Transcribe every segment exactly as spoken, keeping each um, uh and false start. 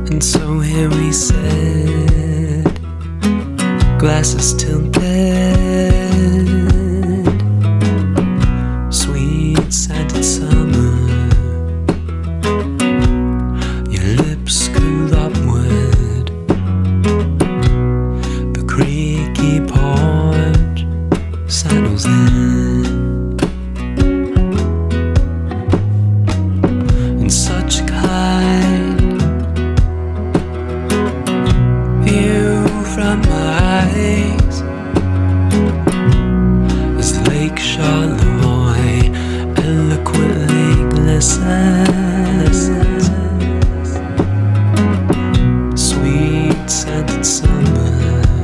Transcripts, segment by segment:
And so here we sit, glasses tilted, sweet scented summer. Your lips curl upward, the creaky porch settles in. In such kind view from my eyes, as Lake Charlevoix eloquently glistens, sweet scented summer.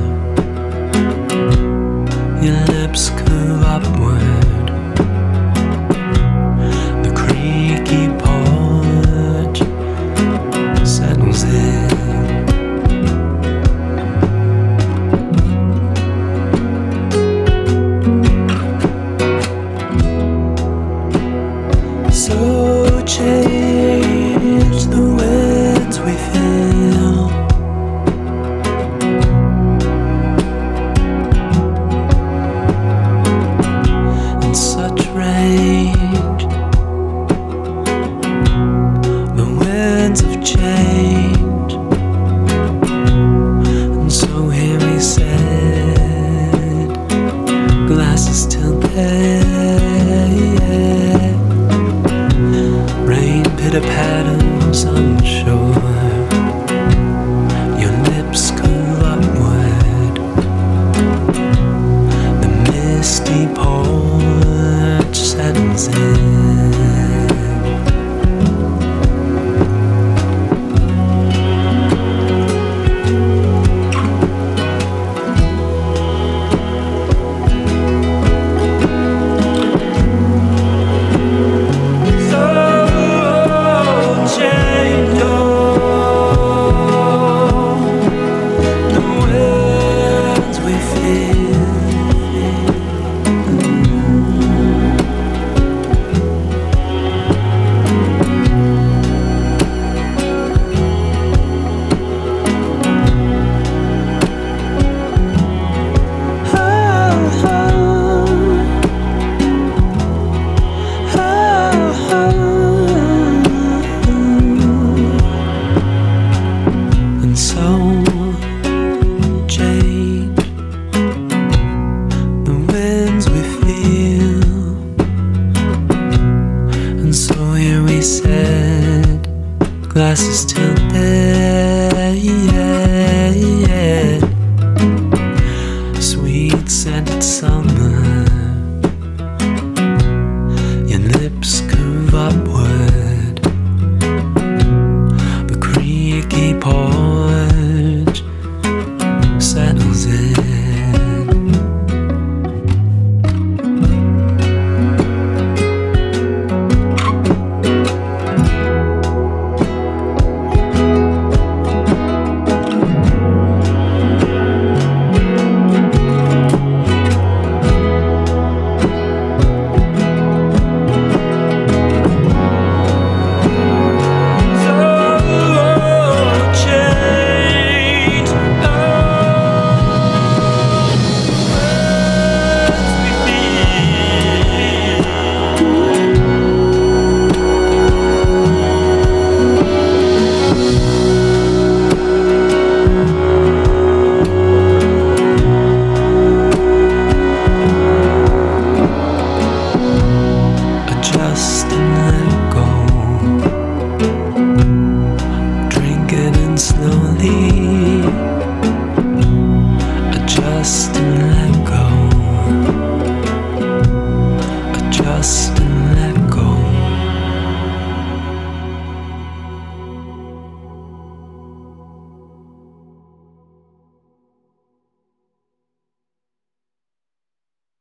Your lips curve upward, the creaky porch settles in. So change the winds we feel, in such range, the winds of change. And so here we sit, glasses tilted, rain pitter-patters on the shore. Your lips curl upward, the misty porch settles in. And so change the winds we feel. And so here we sit, glasses tilted, sweet scented summer. Your lips curve upward, the creaky porch